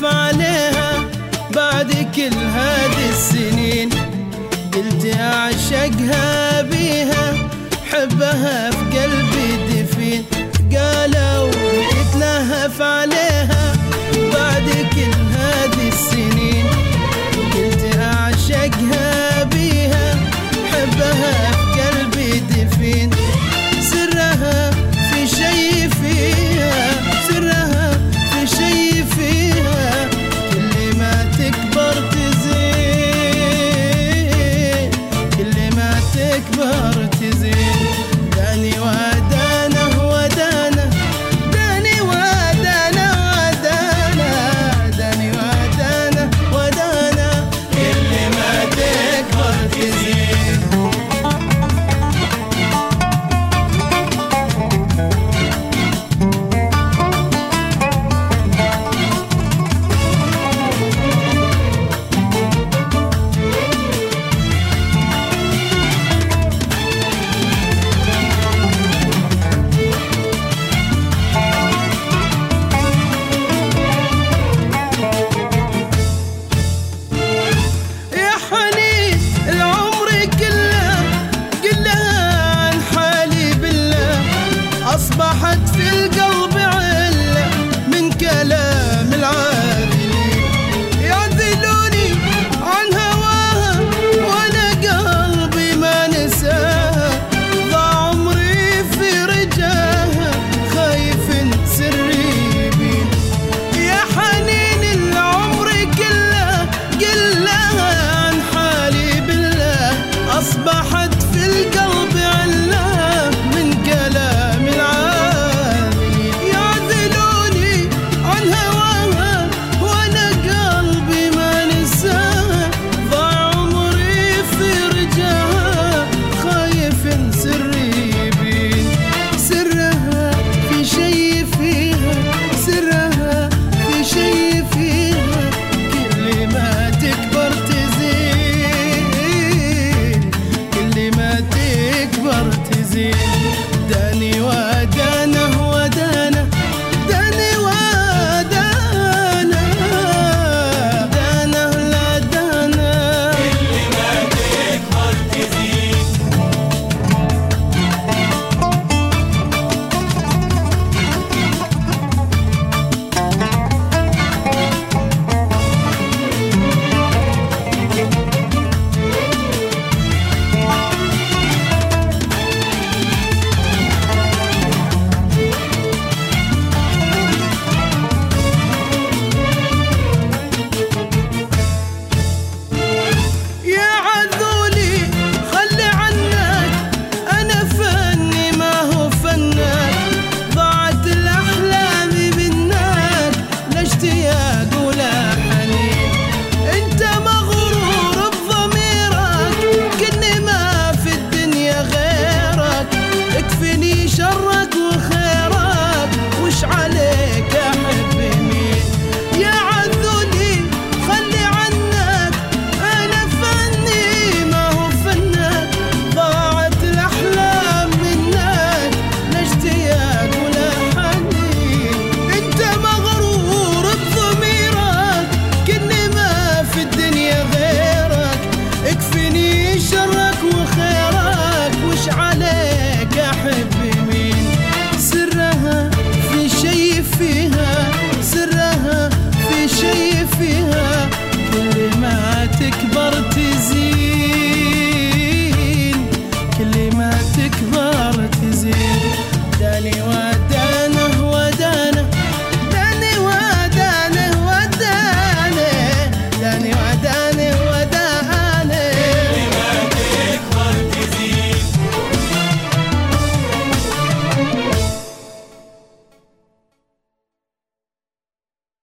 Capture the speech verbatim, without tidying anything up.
تتلهف عليها بعد كل هذه السنين. قلت أعشقها بيها حبها في قلبي دفين. قالوا تتلهف عليها بعد كل هذه السنين. قلت أعشقها بيها حبها في قلبي دفين. سرها في شي فيها، سرها في شي فيها، كل ما تكبر تزين، كل ما تكبر تزين. داني ودانا ودانا، داني ودانا ودانا، داني ودانا ودانا، كل ما تكبر تزين. أصبحت في القلب علة من كلام العاذلين. يعذلوني عن هواها وأنا قلبي ما نساها. ضاع عمري في رجاها خايف سري يبين. يا حنين العمر كله قل لها عن حالي بالله. أصبحت في القلب علة من كلام شي فيها، كل ما تكبر